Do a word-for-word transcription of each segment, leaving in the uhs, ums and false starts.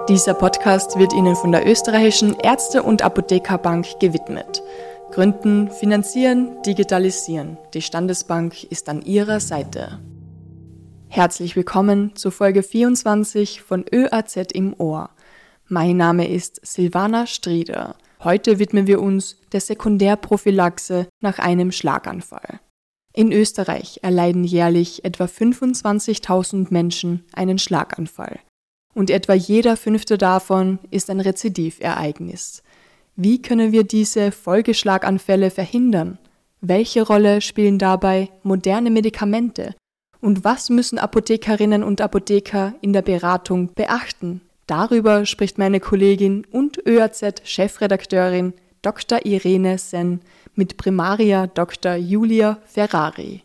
Dieser Podcast wird Ihnen von der österreichischen Ärzte- und Apothekerbank gewidmet. Gründen, finanzieren, digitalisieren. Die Standesbank ist an Ihrer Seite. Herzlich willkommen zu Folge vierundzwanzig von ÖAZ im Ohr. Mein Name ist Silvana Strieder. Heute widmen wir uns der Sekundärprophylaxe nach einem Schlaganfall. In Österreich erleiden jährlich etwa fünfundzwanzigtausend Menschen einen Schlaganfall. Und etwa jeder fünfte davon ist ein Rezidivereignis. Wie können wir diese Folgeschlaganfälle verhindern? Welche Rolle spielen dabei moderne Medikamente? Und was müssen Apothekerinnen und Apotheker in der Beratung beachten? Darüber spricht meine Kollegin und ÖAZ-Chefredakteurin Doktor Irene Senn mit Primaria Doktor Julia Ferrari.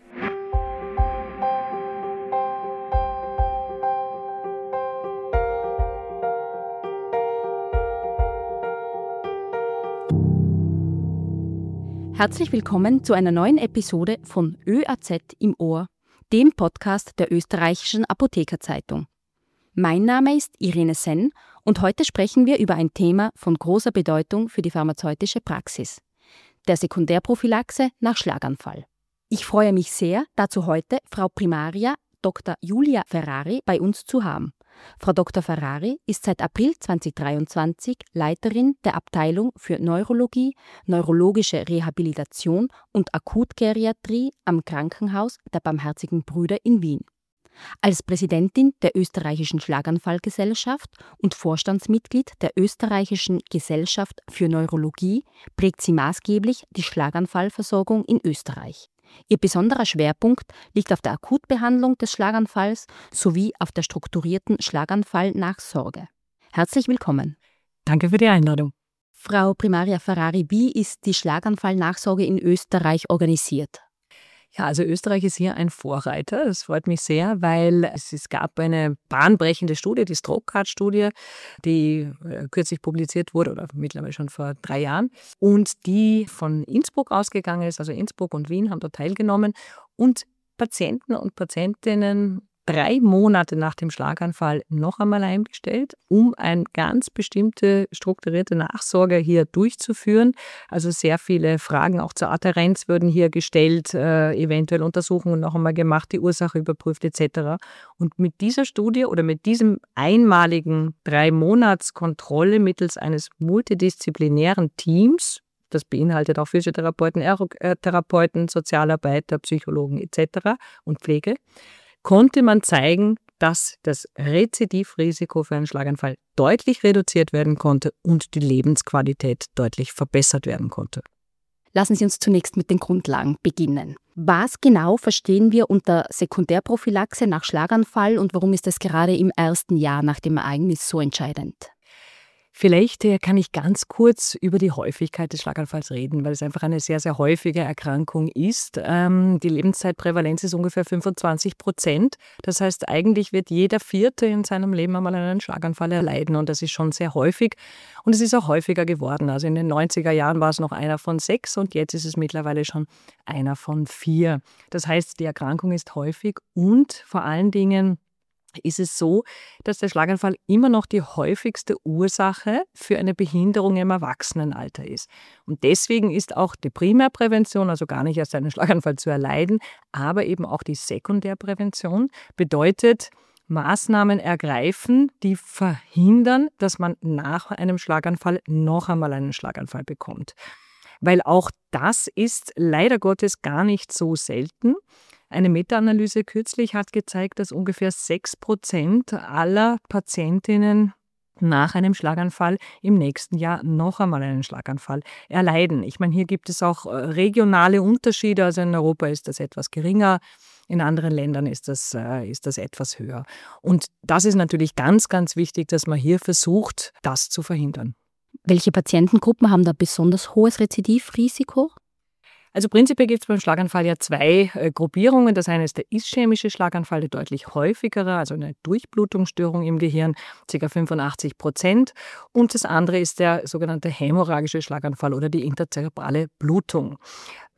Herzlich willkommen zu einer neuen Episode von ÖAZ im Ohr, dem Podcast der österreichischen Apothekerzeitung. Mein Name ist Irene Senn und heute sprechen wir über ein Thema von großer Bedeutung für die pharmazeutische Praxis, der Sekundärprophylaxe nach Schlaganfall. Ich freue mich sehr, dazu heute Frau Primaria Doktor Julia Ferrari bei uns zu haben. Frau Doktor Ferrari ist seit April zweitausenddreiundzwanzig Leiterin der Abteilung für Neurologie, neurologische Rehabilitation und Akutgeriatrie am Krankenhaus der Barmherzigen Brüder in Wien. Als Präsidentin der österreichischen Schlaganfallgesellschaft und Vorstandsmitglied der österreichischen Gesellschaft für Neurologie prägt sie maßgeblich die Schlaganfallversorgung in Österreich. Ihr besonderer Schwerpunkt liegt auf der Akutbehandlung des Schlaganfalls sowie auf der strukturierten Schlaganfallnachsorge. Herzlich willkommen. Danke für die Einladung. Frau Primaria Ferrari, wie ist die Schlaganfallnachsorge in Österreich organisiert? Ja, also Österreich ist hier ein Vorreiter. Das freut mich sehr, weil es, es gab eine bahnbrechende Studie, die Strokcard-Studie, die äh, kürzlich publiziert wurde oder mittlerweile schon vor drei Jahren und die von Innsbruck ausgegangen ist. Also Innsbruck und Wien haben dort teilgenommen und Patienten und Patientinnen drei Monate nach dem Schlaganfall noch einmal eingestellt, um eine ganz bestimmte strukturierte Nachsorge hier durchzuführen. Also sehr viele Fragen auch zur Adhärenz wurden hier gestellt, äh, eventuell Untersuchungen noch einmal gemacht, die Ursache überprüft et cetera. Und mit dieser Studie oder mit diesem einmaligen Drei-Monats-Kontrolle mittels eines multidisziplinären Teams, das beinhaltet auch Physiotherapeuten, Ergotherapeuten, Sozialarbeiter, Psychologen et cetera und Pflege, konnte man zeigen, dass das Rezidivrisiko für einen Schlaganfall deutlich reduziert werden konnte und die Lebensqualität deutlich verbessert werden konnte. Lassen Sie uns zunächst mit den Grundlagen beginnen. Was genau verstehen wir unter Sekundärprophylaxe nach Schlaganfall und warum ist das gerade im ersten Jahr nach dem Ereignis so entscheidend? Vielleicht kann ich ganz kurz über die Häufigkeit des Schlaganfalls reden, weil es einfach eine sehr, sehr häufige Erkrankung ist. Ähm, die Lebenszeitprävalenz ist ungefähr fünfundzwanzig Prozent. Das heißt, eigentlich wird jeder Vierte in seinem Leben einmal einen Schlaganfall erleiden und das ist schon sehr häufig. Und es ist auch häufiger geworden. Also in den neunziger Jahren war es noch einer von sechs und jetzt ist es mittlerweile schon einer von vier. Das heißt, die Erkrankung ist häufig und vor allen Dingen ist es so, dass der Schlaganfall immer noch die häufigste Ursache für eine Behinderung im Erwachsenenalter ist. Und deswegen ist auch die Primärprävention, also gar nicht erst einen Schlaganfall zu erleiden, aber eben auch die Sekundärprävention bedeutet, Maßnahmen ergreifen, die verhindern, dass man nach einem Schlaganfall noch einmal einen Schlaganfall bekommt. Weil auch das ist leider Gottes gar nicht so selten. Eine Meta-Analyse kürzlich hat gezeigt, dass ungefähr sechs Prozent aller Patientinnen nach einem Schlaganfall im nächsten Jahr noch einmal einen Schlaganfall erleiden. Ich meine, hier gibt es auch regionale Unterschiede. Also in Europa ist das etwas geringer, in anderen Ländern ist das, äh, ist das etwas höher. Und das ist natürlich ganz, ganz wichtig, dass man hier versucht, das zu verhindern. Welche Patientengruppen haben da besonders hohes Rezidivrisiko? Also prinzipiell gibt es beim Schlaganfall ja zwei äh, Gruppierungen. Das eine ist der ischämische Schlaganfall, der deutlich häufigere, also eine Durchblutungsstörung im Gehirn, ca. fünfundachtzig Prozent. Und das andere ist der sogenannte hämorrhagische Schlaganfall oder die interzerebrale Blutung.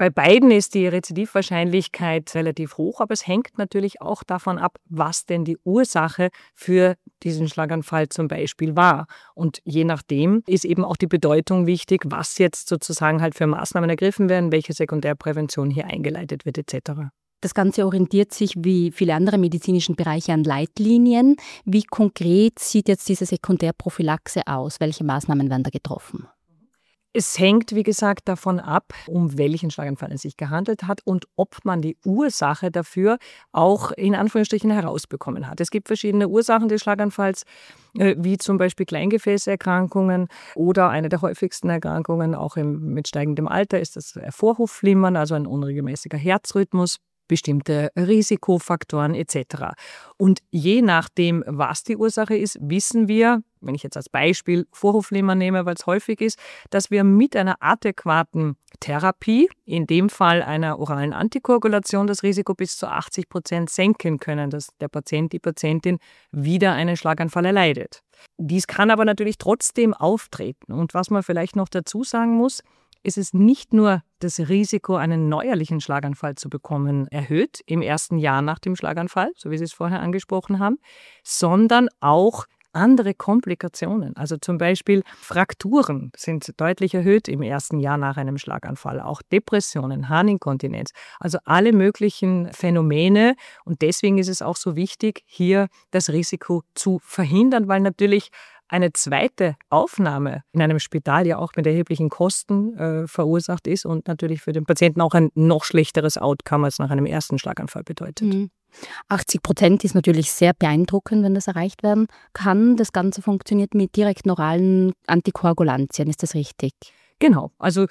Bei beiden ist die Rezidivwahrscheinlichkeit relativ hoch, aber es hängt natürlich auch davon ab, was denn die Ursache für diesen Schlaganfall zum Beispiel war. Und je nachdem ist eben auch die Bedeutung wichtig, was jetzt sozusagen halt für Maßnahmen ergriffen werden, welche Sekundärprävention hier eingeleitet wird et cetera. Das Ganze orientiert sich wie viele andere medizinische Bereiche an Leitlinien. Wie konkret sieht jetzt diese Sekundärprophylaxe aus? Welche Maßnahmen werden da getroffen? Es hängt, wie gesagt, davon ab, um welchen Schlaganfall es sich gehandelt hat und ob man die Ursache dafür auch in Anführungsstrichen herausbekommen hat. Es gibt verschiedene Ursachen des Schlaganfalls, wie zum Beispiel Kleingefäßerkrankungen oder eine der häufigsten Erkrankungen, auch im, mit steigendem Alter, ist das Vorhofflimmern, also ein unregelmäßiger Herzrhythmus, bestimmte Risikofaktoren et cetera. Und je nachdem, was die Ursache ist, wissen wir, wenn ich jetzt als Beispiel Vorhofflimmern nehme, weil es häufig ist, dass wir mit einer adäquaten Therapie, in dem Fall einer oralen Antikoagulation, das Risiko bis zu achtzig Prozent senken können, dass der Patient, die Patientin wieder einen Schlaganfall erleidet. Dies kann aber natürlich trotzdem auftreten. Und was man vielleicht noch dazu sagen muss, ist es nicht nur das Risiko, einen neuerlichen Schlaganfall zu bekommen, erhöht im ersten Jahr nach dem Schlaganfall, so wie Sie es vorher angesprochen haben, sondern auch andere Komplikationen. Also zum Beispiel Frakturen sind deutlich erhöht im ersten Jahr nach einem Schlaganfall, auch Depressionen, Harninkontinenz, also alle möglichen Phänomene. Und deswegen ist es auch so wichtig, hier das Risiko zu verhindern, weil natürlich eine zweite Aufnahme in einem Spital ja auch mit erheblichen Kosten äh, verursacht ist und natürlich für den Patienten auch ein noch schlechteres Outcome als nach einem ersten Schlaganfall bedeutet. Mhm. achtzig Prozent ist natürlich sehr beeindruckend, wenn das erreicht werden kann. Das Ganze funktioniert mit direkten oralen Antikoagulantien, ist das richtig? Genau, also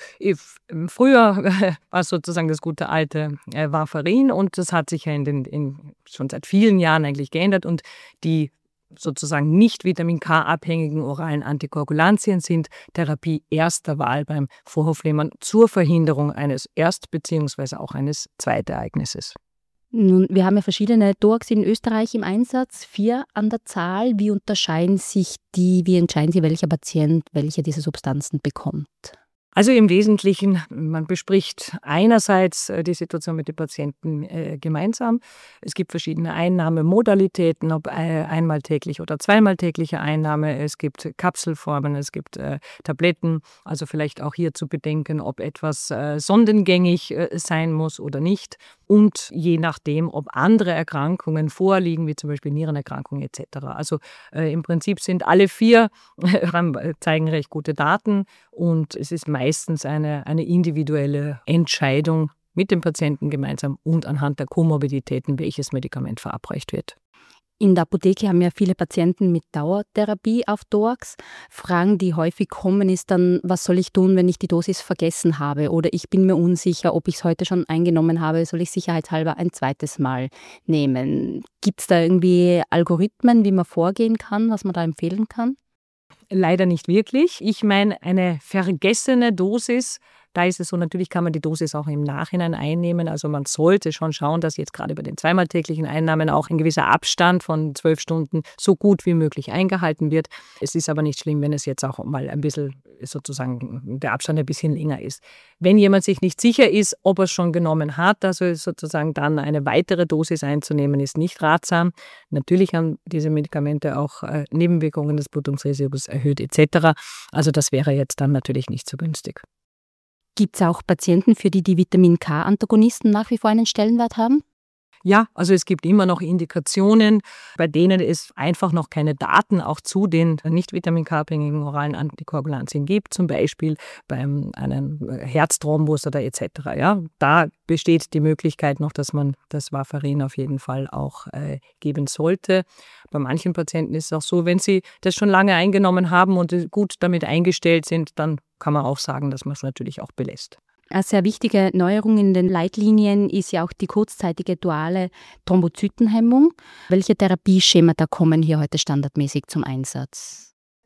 früher war es sozusagen das gute alte äh, Warfarin und das hat sich ja in den, in, schon seit vielen Jahren eigentlich geändert und die sozusagen nicht Vitamin K-abhängigen oralen Antikoagulantien sind Therapie erster Wahl beim Vorhofflimmern zur Verhinderung eines Erst- bzw. auch eines Zweitereignisses. Nun, wir haben ja verschiedene D O A Cs in Österreich im Einsatz, vier an der Zahl. Wie unterscheiden sich die, wie entscheiden Sie, welcher Patient welche dieser Substanzen bekommt? Also im Wesentlichen, man bespricht einerseits die Situation mit den Patienten äh, gemeinsam. Es gibt verschiedene Einnahmemodalitäten, ob äh, einmal täglich oder zweimal tägliche Einnahme. Es gibt Kapselformen, es gibt äh, Tabletten. Also vielleicht auch hier zu bedenken, ob etwas äh, sondengängig äh, sein muss oder nicht. Und je nachdem, ob andere Erkrankungen vorliegen, wie zum Beispiel Nierenerkrankungen et cetera. Also äh, im Prinzip sind alle vier, äh, zeigen recht gute Daten und es ist meistens eine, eine individuelle Entscheidung mit dem Patienten gemeinsam und anhand der Komorbiditäten, welches Medikament verabreicht wird. In der Apotheke haben ja viele Patienten mit Dauertherapie auf D O A Cs. Fragen, die häufig kommen, ist dann, was soll ich tun, wenn ich die Dosis vergessen habe? Oder ich bin mir unsicher, ob ich es heute schon eingenommen habe, soll ich sicherheitshalber ein zweites Mal nehmen? Gibt es da irgendwie Algorithmen, wie man vorgehen kann, was man da empfehlen kann? Leider nicht wirklich. Ich meine, eine vergessene Dosis, da ist es so, natürlich kann man die Dosis auch im Nachhinein einnehmen. Also man sollte schon schauen, dass jetzt gerade bei den zweimal täglichen Einnahmen auch ein gewisser Abstand von zwölf Stunden so gut wie möglich eingehalten wird. Es ist aber nicht schlimm, wenn es jetzt auch mal ein bisschen sozusagen der Abstand ein bisschen länger ist. Wenn jemand sich nicht sicher ist, ob er es schon genommen hat, also sozusagen dann eine weitere Dosis einzunehmen, ist nicht ratsam. Natürlich haben diese Medikamente auch äh, Nebenwirkungen des Blutungsrisikos erhöht et cetera. Also das wäre jetzt dann natürlich nicht so günstig. Gibt es auch Patienten, für die die Vitamin-K-Antagonisten nach wie vor einen Stellenwert haben? Ja, also es gibt immer noch Indikationen, bei denen es einfach noch keine Daten auch zu den nicht Vitamin-K-abhängigen oralen Antikoagulantien gibt, zum Beispiel beim einem Herzthrombus oder et cetera. Ja, da besteht die Möglichkeit noch, dass man das Warfarin auf jeden Fall auch äh, geben sollte. Bei manchen Patienten ist es auch so, wenn sie das schon lange eingenommen haben und gut damit eingestellt sind, dann kann man auch sagen, dass man es natürlich auch belässt. Eine sehr wichtige Neuerung in den Leitlinien ist ja auch die kurzzeitige duale Thrombozytenhemmung. Welche Therapieschemata kommen hier heute standardmäßig zum Einsatz?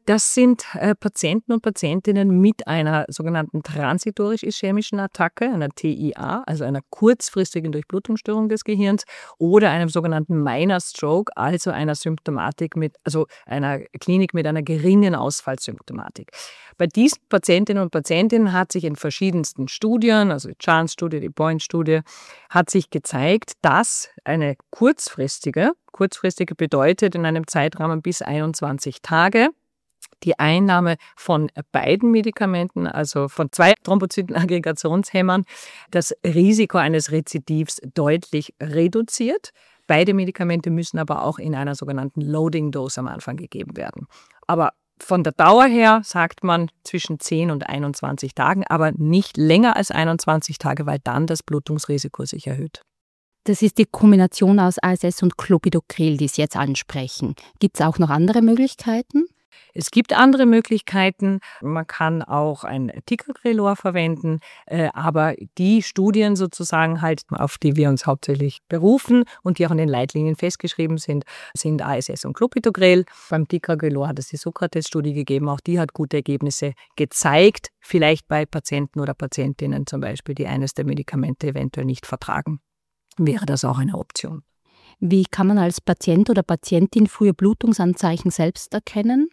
Das sind äh, Patienten und Patientinnen mit einer sogenannten transitorisch-ischämischen Attacke, einer T I A, also einer kurzfristigen Durchblutungsstörung des Gehirns, oder einem sogenannten Minor Stroke, also einer Symptomatik mit, also einer Klinik mit einer geringen Ausfallsymptomatik. Bei diesen Patientinnen und Patientinnen hat sich in verschiedensten Studien, also die Chance-Studie, die Point-Studie, hat sich gezeigt, dass eine kurzfristige, kurzfristige bedeutet in einem Zeitrahmen bis einundzwanzig Tage, die Einnahme von beiden Medikamenten, also von zwei Thrombozytenaggregationshemmern, das Risiko eines Rezidivs deutlich reduziert. Beide Medikamente müssen aber auch in einer sogenannten Loading-Dose am Anfang gegeben werden. Aber von der Dauer her sagt man zwischen zehn und einundzwanzig Tagen, aber nicht länger als einundzwanzig Tage, weil dann das Blutungsrisiko sich erhöht. Das ist die Kombination aus A S S und Clopidogrel, die Sie jetzt ansprechen. Gibt es auch noch andere Möglichkeiten? Es gibt andere Möglichkeiten. Man kann auch ein Ticagrelor verwenden, äh, aber die Studien sozusagen halt, auf die wir uns hauptsächlich berufen und die auch in den Leitlinien festgeschrieben sind, sind A S S und Clopidogrel. Beim Ticagrelor hat es die Sokrates-Studie gegeben, auch die hat gute Ergebnisse gezeigt, vielleicht bei Patienten oder Patientinnen zum Beispiel, die eines der Medikamente eventuell nicht vertragen. Wäre das auch eine Option. Wie kann man als Patient oder Patientin frühe Blutungsanzeichen selbst erkennen?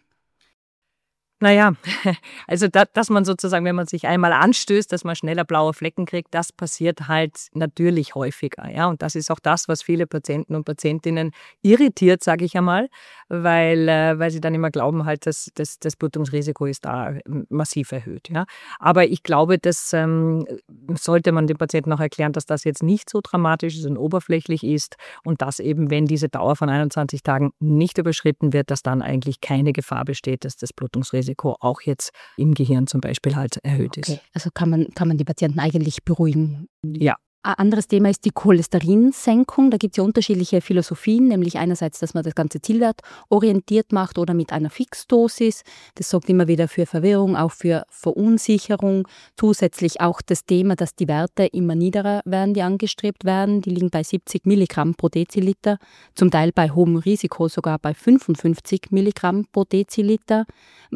Naja, also da, dass man sozusagen, wenn man sich einmal anstößt, dass man schneller blaue Flecken kriegt, das passiert halt natürlich häufiger. Ja? Und das ist auch das, was viele Patienten und Patientinnen irritiert, sage ich einmal, weil, äh, weil sie dann immer glauben, halt, dass, dass das Blutungsrisiko ist da massiv erhöht. Ja? Aber ich glaube, das ähm, sollte man den Patienten auch erklären, dass das jetzt nicht so dramatisch ist und oberflächlich ist und dass eben, wenn diese Dauer von einundzwanzig Tagen nicht überschritten wird, dass dann eigentlich keine Gefahr besteht, dass das Blutungsrisiko auch jetzt im Gehirn zum Beispiel halt erhöht ist. Okay. Also kann man, kann man die Patienten eigentlich beruhigen? Ja. Ein anderes Thema ist die Cholesterinsenkung. Da gibt es ja unterschiedliche Philosophien, nämlich einerseits, dass man das Ganze zielwertorientiert macht oder mit einer Fixdosis. Das sorgt immer wieder für Verwirrung, auch für Verunsicherung. Zusätzlich auch das Thema, dass die Werte immer niedriger werden, die angestrebt werden. Die liegen bei siebzig Milligramm pro Deziliter, zum Teil bei hohem Risiko sogar bei fünfundfünfzig Milligramm pro Deziliter.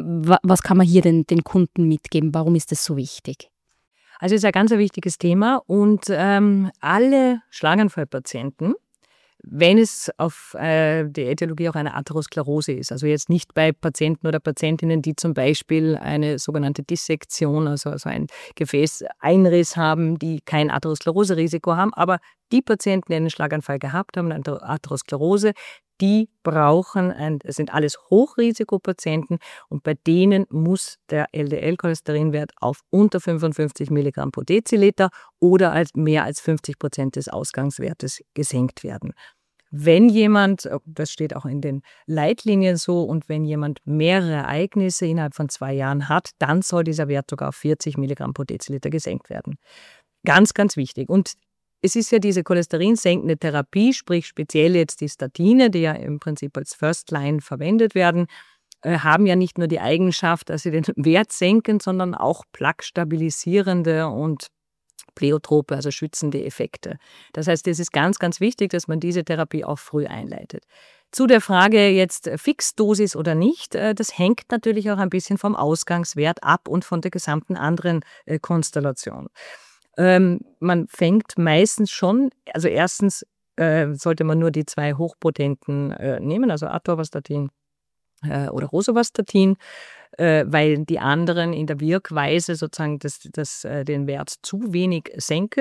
Was kann man hier den, den Kunden mitgeben? Warum ist das so wichtig? Also es ist ein ganz wichtiges Thema und ähm, alle Schlaganfallpatienten, wenn es auf äh, die Ätiologie auch eine Atherosklerose ist, also jetzt nicht bei Patienten oder Patientinnen, die zum Beispiel eine sogenannte Dissektion, also, also ein Gefäßeinriss haben, die kein Atherosklerose-Risiko haben, aber die Patienten, die einen Schlaganfall gehabt haben, eine Atherosklerose, die brauchen, ein, das sind alles Hochrisikopatienten und bei denen muss der L D L-Cholesterinwert auf unter fünfundfünfzig Milligramm pro Deziliter oder als mehr als fünfzig Prozent des Ausgangswertes gesenkt werden. Wenn jemand, das steht auch in den Leitlinien so, und wenn jemand mehrere Ereignisse innerhalb von zwei Jahren hat, dann soll dieser Wert sogar auf vierzig Milligramm pro Deziliter gesenkt werden. Ganz, ganz wichtig. Und es ist ja diese cholesterinsenkende Therapie, sprich speziell jetzt die Statine, die ja im Prinzip als First Line verwendet werden, äh, haben ja nicht nur die Eigenschaft, dass sie den Wert senken, sondern auch plaquestabilisierende und pleiotrope, also schützende Effekte. Das heißt, es ist ganz, ganz wichtig, dass man diese Therapie auch früh einleitet. Zu der Frage jetzt Fixdosis oder nicht, das hängt natürlich auch ein bisschen vom Ausgangswert ab und von der gesamten anderen äh, Konstellation. Ähm, man fängt meistens schon, also erstens äh, sollte man nur die zwei hochpotenten äh, nehmen, also Atorvastatin äh, oder Rosuvastatin, äh, weil die anderen in der Wirkweise sozusagen das, das, äh, den Wert zu wenig senken.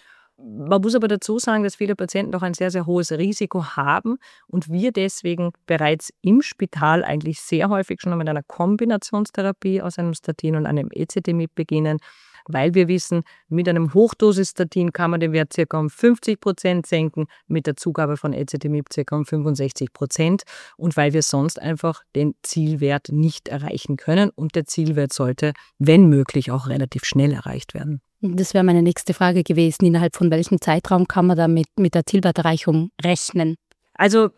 Man muss aber dazu sagen, dass viele Patienten auch ein sehr, sehr hohes Risiko haben und wir deswegen bereits im Spital eigentlich sehr häufig schon mit einer Kombinationstherapie aus einem Statin und einem Ezetimibe beginnen, weil wir wissen, mit einem Hochdosis-Statin kann man den Wert ca. um fünfzig Prozent senken, mit der Zugabe von Ezetimibe ca. um fünfundsechzig Prozent und weil wir sonst einfach den Zielwert nicht erreichen können und der Zielwert sollte, wenn möglich, auch relativ schnell erreicht werden. Das wäre meine nächste Frage gewesen. Innerhalb von welchem Zeitraum kann man da mit, mit der Zielwerterreichung rechnen? Also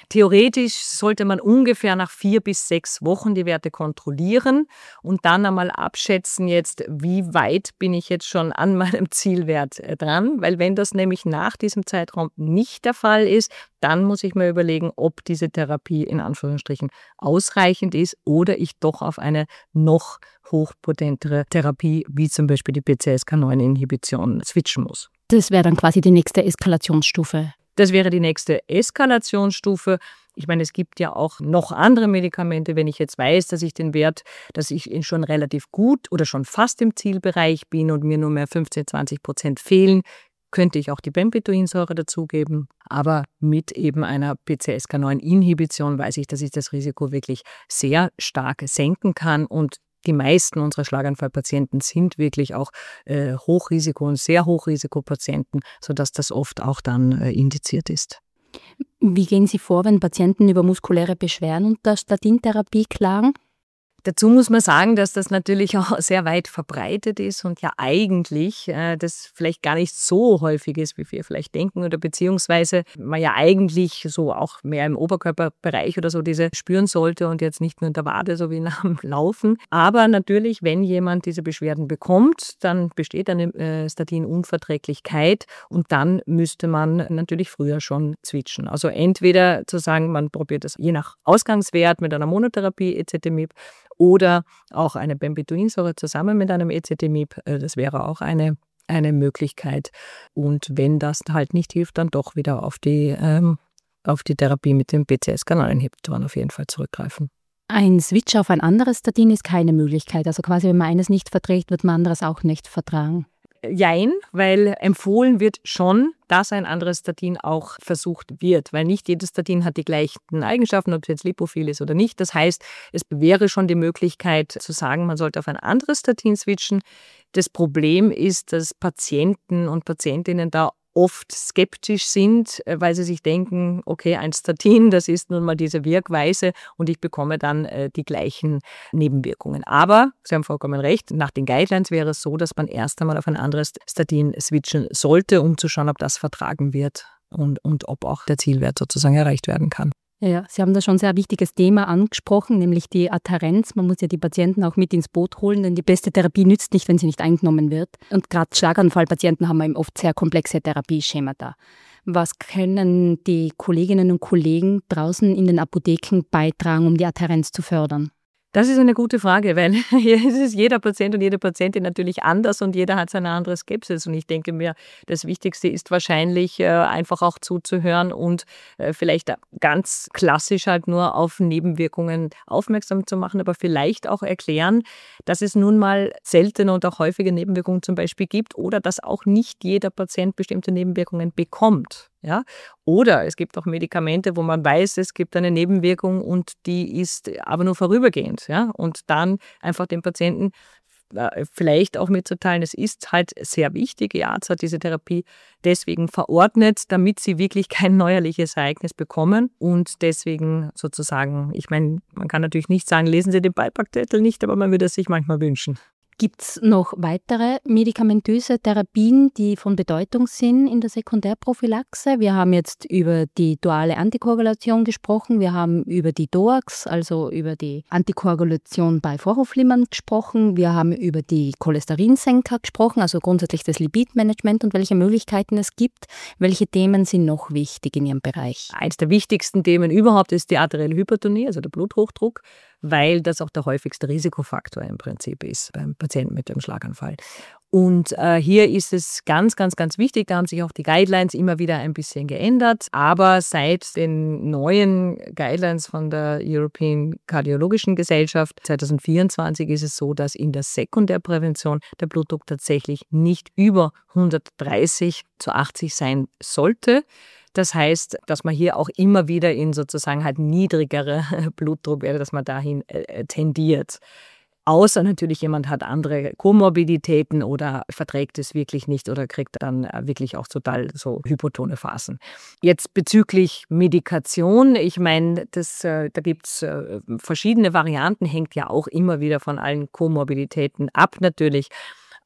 Theoretisch sollte man ungefähr nach vier bis sechs Wochen die Werte kontrollieren und dann einmal abschätzen jetzt, wie weit bin ich jetzt schon an meinem Zielwert dran. Weil wenn das nämlich nach diesem Zeitraum nicht der Fall ist, dann muss ich mir überlegen, ob diese Therapie in Anführungsstrichen ausreichend ist oder ich doch auf eine noch hochpotentere Therapie, wie zum Beispiel die P C S K neun Inhibition, switchen muss. Das wäre dann quasi die nächste Eskalationsstufe. Das wäre die nächste Eskalationsstufe. Ich meine, es gibt ja auch noch andere Medikamente. Wenn ich jetzt weiß, dass ich den Wert, dass ich schon relativ gut oder schon fast im Zielbereich bin und mir nur mehr fünfzehn, zwanzig Prozent fehlen, könnte ich auch die Bempedoinsäure dazugeben. Aber mit eben einer P C S K neun Inhibition weiß ich, dass ich das Risiko wirklich sehr stark senken kann. Und die meisten unserer Schlaganfallpatienten sind wirklich auch äh, Hochrisiko- und sehr Hochrisikopatienten, sodass das oft auch dann äh, indiziert ist. Wie gehen Sie vor, wenn Patienten über muskuläre Beschwerden unter Statintherapie klagen? Dazu muss man sagen, dass das natürlich auch sehr weit verbreitet ist und ja eigentlich äh, das vielleicht gar nicht so häufig ist, wie wir vielleicht denken oder beziehungsweise man ja eigentlich so auch mehr im Oberkörperbereich oder so diese spüren sollte und jetzt nicht nur in der Wade, so wie nach dem Laufen. Aber natürlich, wenn jemand diese Beschwerden bekommt, dann besteht eine äh, Statinunverträglichkeit und dann müsste man natürlich früher schon switchen. Also entweder zu sagen, man probiert das je nach Ausgangswert mit einer Monotherapie, Ezetimibe, oder auch eine Bempedoinsäure zusammen mit einem Ezetimibe. Das wäre auch eine, eine Möglichkeit. Und wenn das halt nicht hilft, dann doch wieder auf die, ähm, auf die Therapie mit den P C S K neun Inhibitoren auf jeden Fall zurückgreifen. Ein Switch auf ein anderes Statin ist keine Möglichkeit. Also quasi, wenn man eines nicht verträgt, wird man anderes auch nicht vertragen. Jein, weil empfohlen wird schon, dass ein anderes Statin auch versucht wird, weil nicht jedes Statin hat die gleichen Eigenschaften, ob es jetzt lipophil ist oder nicht. Das heißt, es wäre schon die Möglichkeit zu sagen, man sollte auf ein anderes Statin switchen. Das Problem ist, dass Patienten und Patientinnen da oft skeptisch sind, weil sie sich denken, okay, ein Statin, das ist nun mal diese Wirkweise und ich bekomme dann äh, die gleichen Nebenwirkungen. Aber, Sie haben vollkommen recht, nach den Guidelines wäre es so, dass man erst einmal auf ein anderes Statin switchen sollte, um zu schauen, ob das vertragen wird und, und ob auch der Zielwert sozusagen erreicht werden kann. Ja, Sie haben da schon ein sehr wichtiges Thema angesprochen, nämlich die Adhärenz. Man muss ja die Patienten auch mit ins Boot holen, denn die beste Therapie nützt nicht, wenn sie nicht eingenommen wird. Und gerade Schlaganfallpatienten haben eben oft sehr komplexe Therapieschemata. Was können die Kolleginnen und Kollegen draußen in den Apotheken beitragen, um die Adhärenz zu fördern? Das ist eine gute Frage, weil es ist jeder Patient und jede Patientin natürlich anders und jeder hat seine andere Skepsis. Und ich denke mir, das Wichtigste ist wahrscheinlich äh, einfach auch zuzuhören und äh, vielleicht ganz klassisch halt nur auf Nebenwirkungen aufmerksam zu machen, aber vielleicht auch erklären, dass es nun mal seltene und auch häufige Nebenwirkungen zum Beispiel gibt oder dass auch nicht jeder Patient bestimmte Nebenwirkungen bekommt. Ja? Oder es gibt auch Medikamente, wo man weiß, es gibt eine Nebenwirkung und die ist aber nur vorübergehend. Ja? Und dann einfach den Patienten äh, vielleicht auch mitzuteilen, es ist halt sehr wichtig, Ihr Arzt hat diese Therapie deswegen verordnet, damit Sie wirklich kein neuerliches Ereignis bekommen und deswegen sozusagen, ich meine, man kann natürlich nicht sagen, lesen Sie den Beipackzettel nicht, aber man würde es sich manchmal wünschen. Gibt es noch weitere medikamentöse Therapien, die von Bedeutung sind in der Sekundärprophylaxe? Wir haben jetzt über die duale Antikoagulation gesprochen, wir haben über die D O A Cs, also über die Antikoagulation bei Vorhofflimmern gesprochen, wir haben über die Cholesterinsenker gesprochen, also grundsätzlich das Lipidmanagement und welche Möglichkeiten es gibt. Welche Themen sind noch wichtig in Ihrem Bereich? Eines der wichtigsten Themen überhaupt ist die arterielle Hypertonie, also der Bluthochdruck, weil das auch der häufigste Risikofaktor im Prinzip ist beim Patienten mit dem Schlaganfall. Und äh, hier ist es ganz, ganz, ganz wichtig, da haben sich auch die Guidelines immer wieder ein bisschen geändert, aber seit den neuen Guidelines von der European Kardiologischen Gesellschaft zwanzig vierundzwanzig ist es so, dass in der Sekundärprävention der Blutdruck tatsächlich nicht über hundertdreißig zu achtzig sein sollte. Das heißt, dass man hier auch immer wieder in sozusagen halt niedrigere Blutdruckwerte, dass man dahin äh, tendiert. Außer natürlich jemand hat andere Komorbiditäten oder verträgt es wirklich nicht oder kriegt dann wirklich auch total so hypotone Phasen. Jetzt bezüglich Medikation, ich meine, das, äh, da gibt es äh, verschiedene Varianten, hängt ja auch immer wieder von allen Komorbiditäten ab natürlich.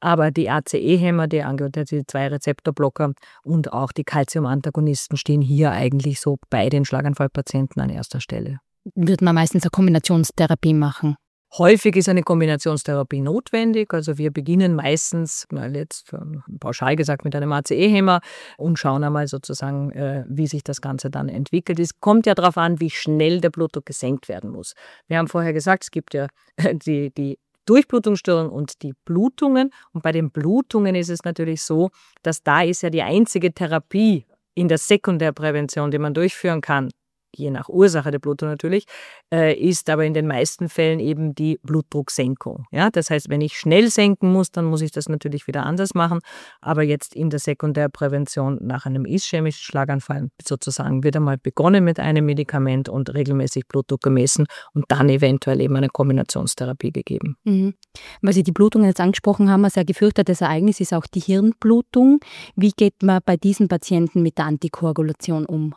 Aber die A C E-Hämmer, die Angiotensin zwei Rezeptorblocker und auch die Calcium-Antagonisten stehen hier eigentlich so bei den Schlaganfallpatienten an erster Stelle. Wird man meistens eine Kombinationstherapie machen? Häufig ist eine Kombinationstherapie notwendig. Also wir beginnen meistens, jetzt pauschal gesagt, mit einem A C E-Hämmer und schauen einmal sozusagen, wie sich das Ganze dann entwickelt. Es kommt ja darauf an, wie schnell der Blutdruck gesenkt werden muss. Wir haben vorher gesagt, es gibt ja die, die Durchblutungsstörung und die Blutungen. Und bei den Blutungen ist es natürlich so, dass da ist ja die einzige Therapie in der Sekundärprävention, die man durchführen kann, je nach Ursache der Blutung natürlich, äh, ist aber in den meisten Fällen eben die Blutdrucksenkung. Ja? Das heißt, wenn ich schnell senken muss, dann muss ich das natürlich wieder anders machen. Aber jetzt in der Sekundärprävention nach einem ischämischen Schlaganfall sozusagen wird einmal begonnen mit einem Medikament und regelmäßig Blutdruck gemessen und dann eventuell eben eine Kombinationstherapie gegeben. Mhm. Weil Sie die Blutung jetzt angesprochen haben, ein sehr gefürchtetes Ereignis ist auch die Hirnblutung. Wie geht man bei diesen Patienten mit der Antikoagulation um?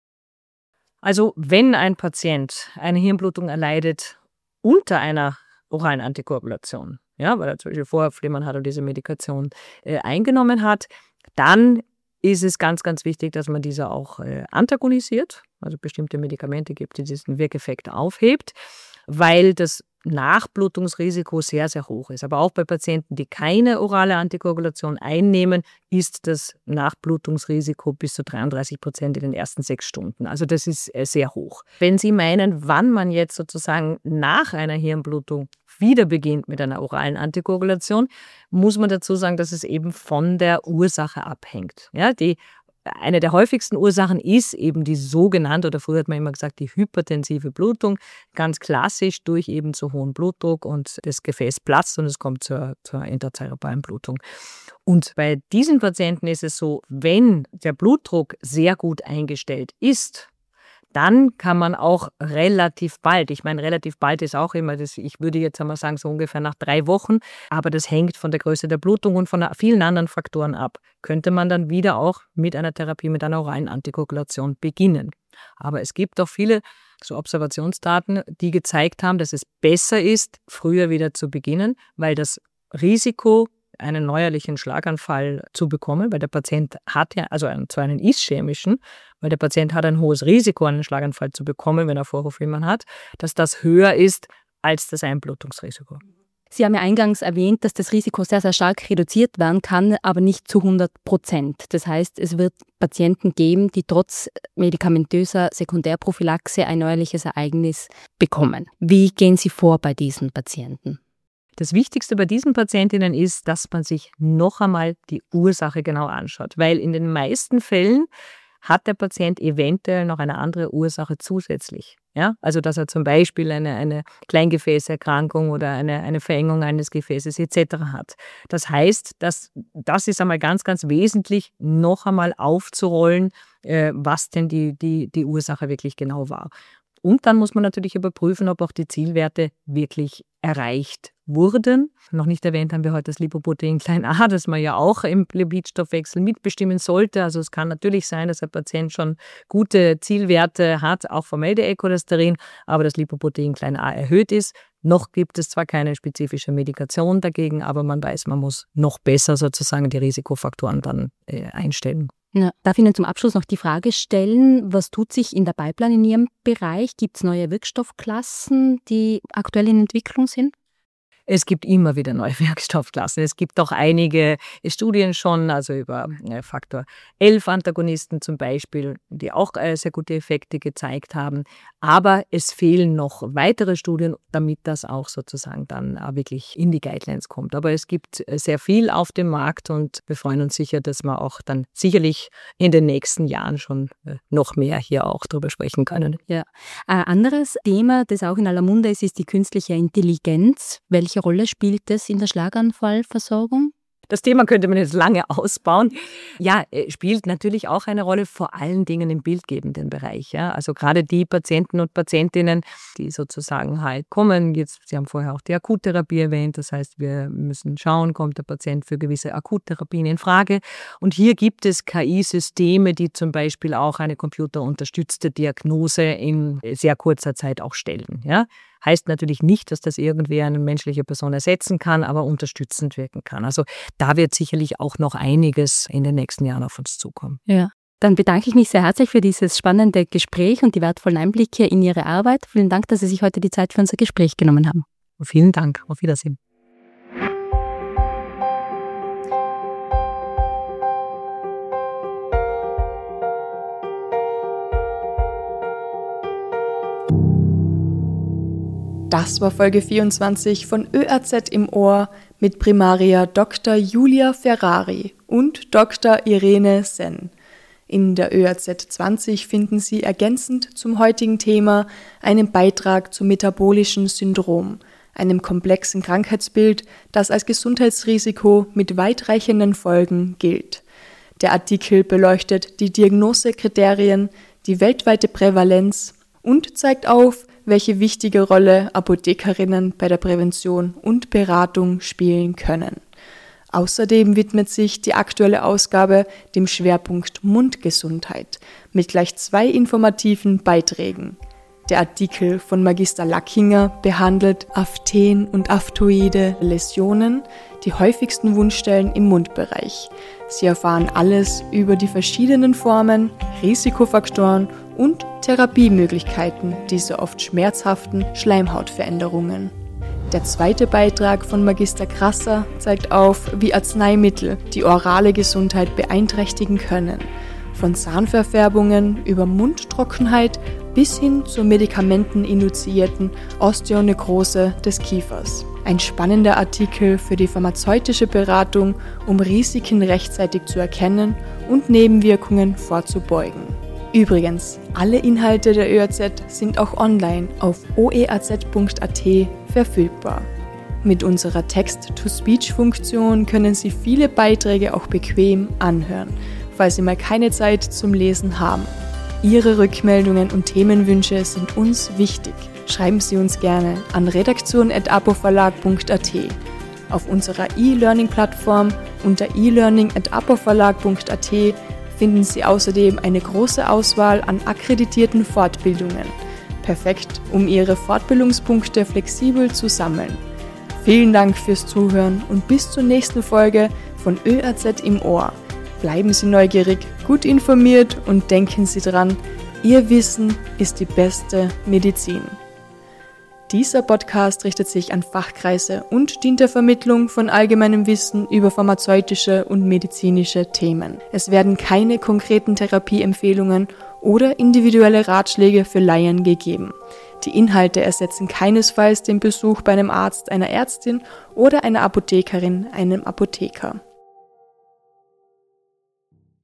Also wenn ein Patient eine Hirnblutung erleidet unter einer oralen Antikoagulation, ja, weil er zum Beispiel vorher Flimmern hat und diese Medikation äh, eingenommen hat, dann ist es ganz, ganz wichtig, dass man diese auch äh, antagonisiert, also bestimmte Medikamente gibt, die diesen Wirkeffekt aufhebt, weil das Nachblutungsrisiko sehr, sehr hoch ist. Aber auch bei Patienten, die keine orale Antikoagulation einnehmen, ist das Nachblutungsrisiko bis zu dreiunddreißig Prozent in den ersten sechs Stunden. Also das ist sehr hoch. Wenn Sie meinen, wann man jetzt sozusagen nach einer Hirnblutung wieder beginnt mit einer oralen Antikoagulation, muss man dazu sagen, dass es eben von der Ursache abhängt. Ja, die Eine der häufigsten Ursachen ist eben die sogenannte, oder früher hat man immer gesagt, die hypertensive Blutung, ganz klassisch durch eben zu hohen Blutdruck und das Gefäß platzt und es kommt zur, zur interzerebralen Blutung. Und bei diesen Patienten ist es so, wenn der Blutdruck sehr gut eingestellt ist, dann kann man auch relativ bald, ich meine, relativ bald ist auch immer, das, ich würde jetzt einmal sagen, so ungefähr nach drei Wochen, aber das hängt von der Größe der Blutung und von vielen anderen Faktoren ab, könnte man dann wieder auch mit einer Therapie, mit einer oralen Antikoagulation beginnen. Aber es gibt auch viele so Observationsdaten, die gezeigt haben, dass es besser ist, früher wieder zu beginnen, weil das Risiko, einen neuerlichen Schlaganfall zu bekommen, weil der Patient hat ja, also einen, zwar einen ischämischen, weil der Patient hat ein hohes Risiko, einen Schlaganfall zu bekommen, wenn er Vorhofflimmern hat, dass das höher ist als das Einblutungsrisiko. Sie haben ja eingangs erwähnt, dass das Risiko sehr, sehr stark reduziert werden kann, aber nicht zu hundert Prozent. Das heißt, es wird Patienten geben, die trotz medikamentöser Sekundärprophylaxe ein neuerliches Ereignis bekommen. Wie gehen Sie vor bei diesen Patienten? Das Wichtigste bei diesen Patientinnen ist, dass man sich noch einmal die Ursache genau anschaut, weil in den meisten Fällen hat der Patient eventuell noch eine andere Ursache zusätzlich. Ja? Also dass er zum Beispiel eine, eine Kleingefäßerkrankung oder eine, eine Verengung eines Gefäßes et cetera hat. Das heißt, dass, das ist einmal ganz, ganz wesentlich, noch einmal aufzurollen, äh, was denn die, die, die Ursache wirklich genau war. Und dann muss man natürlich überprüfen, ob auch die Zielwerte wirklich erreicht wurden. Noch nicht erwähnt haben wir heute das Lipoprotein klein a, das man ja auch im Lipidstoffwechsel mitbestimmen sollte. Also es kann natürlich sein, dass der Patient schon gute Zielwerte hat, auch vom L D L-Cholesterin, aber das Lipoprotein klein a erhöht ist. Noch gibt es zwar keine spezifische Medikation dagegen, aber man weiß, man muss noch besser sozusagen die Risikofaktoren dann äh, einstellen. Ja. Darf ich Ihnen zum Abschluss noch die Frage stellen, was tut sich in der Pipeline in Ihrem Bereich? Gibt es neue Wirkstoffklassen, die aktuell in Entwicklung sind? Es gibt immer wieder neue Wirkstoffklassen. Es gibt auch einige Studien schon, also über Faktor elf Antagonisten zum Beispiel, die auch sehr gute Effekte gezeigt haben. Aber es fehlen noch weitere Studien, damit das auch sozusagen dann wirklich in die Guidelines kommt. Aber es gibt sehr viel auf dem Markt und wir freuen uns sicher, dass wir auch dann sicherlich in den nächsten Jahren schon noch mehr hier auch drüber sprechen können. Ja. Ein anderes Thema, das auch in aller Munde ist, ist die künstliche Intelligenz. Welche Rolle spielt das in der Schlaganfallversorgung? Das Thema könnte man jetzt lange ausbauen. Ja, spielt natürlich auch eine Rolle, vor allen Dingen im bildgebenden Bereich. Ja. Also gerade die Patienten und Patientinnen, die sozusagen halt kommen. Jetzt, Sie haben vorher auch die Akuttherapie erwähnt. Das heißt, wir müssen schauen, kommt der Patient für gewisse Akuttherapien in Frage. Und hier gibt es K I-Systeme, die zum Beispiel auch eine computerunterstützte Diagnose in sehr kurzer Zeit auch stellen. Ja. Heißt natürlich nicht, dass das irgendwie eine menschliche Person ersetzen kann, aber unterstützend wirken kann. Also da wird sicherlich auch noch einiges in den nächsten Jahren auf uns zukommen. Ja. Dann bedanke ich mich sehr herzlich für dieses spannende Gespräch und die wertvollen Einblicke in Ihre Arbeit. Vielen Dank, dass Sie sich heute die Zeit für unser Gespräch genommen haben. Und vielen Dank. Auf Wiedersehen. Das war Folge vierundzwanzig von Ö A Z im Ohr mit Primaria Doktor Julia Ferrari und Doktor Irene Senn. In der Ö A Z zwanzig finden Sie ergänzend zum heutigen Thema einen Beitrag zum metabolischen Syndrom, einem komplexen Krankheitsbild, das als Gesundheitsrisiko mit weitreichenden Folgen gilt. Der Artikel beleuchtet die Diagnosekriterien, die weltweite Prävalenz und zeigt auf, welche wichtige Rolle Apothekerinnen bei der Prävention und Beratung spielen können. Außerdem widmet sich die aktuelle Ausgabe dem Schwerpunkt Mundgesundheit mit gleich zwei informativen Beiträgen. Der Artikel von Magister Lackinger behandelt Aphthen und aphtoide Läsionen, die häufigsten Wundstellen im Mundbereich. Sie erfahren alles über die verschiedenen Formen, Risikofaktoren und Therapiemöglichkeiten dieser oft schmerzhaften Schleimhautveränderungen. Der zweite Beitrag von Magister Krasser zeigt auf, wie Arzneimittel die orale Gesundheit beeinträchtigen können. Von Zahnverfärbungen über Mundtrockenheit bis hin zur medikamenteninitiierten Osteonekrose des Kiefers. Ein spannender Artikel für die pharmazeutische Beratung, um Risiken rechtzeitig zu erkennen und Nebenwirkungen vorzubeugen. Übrigens, alle Inhalte der Ö A Z sind auch online auf o e a z punkt a t verfügbar. Mit unserer Text-to-Speech-Funktion können Sie viele Beiträge auch bequem anhören, falls Sie mal keine Zeit zum Lesen haben. Ihre Rückmeldungen und Themenwünsche sind uns wichtig. Schreiben Sie uns gerne an redaktion at apoverlag punkt a t. Auf unserer E-Learning-Plattform unter e learning at apoverlag punkt a t finden Sie außerdem eine große Auswahl an akkreditierten Fortbildungen. Perfekt, um Ihre Fortbildungspunkte flexibel zu sammeln. Vielen Dank fürs Zuhören und bis zur nächsten Folge von Ö A Z im Ohr. Bleiben Sie neugierig, gut informiert und denken Sie dran, Ihr Wissen ist die beste Medizin. Dieser Podcast richtet sich an Fachkreise und dient der Vermittlung von allgemeinem Wissen über pharmazeutische und medizinische Themen. Es werden keine konkreten Therapieempfehlungen oder individuelle Ratschläge für Laien gegeben. Die Inhalte ersetzen keinesfalls den Besuch bei einem Arzt, einer Ärztin oder einer Apothekerin, einem Apotheker.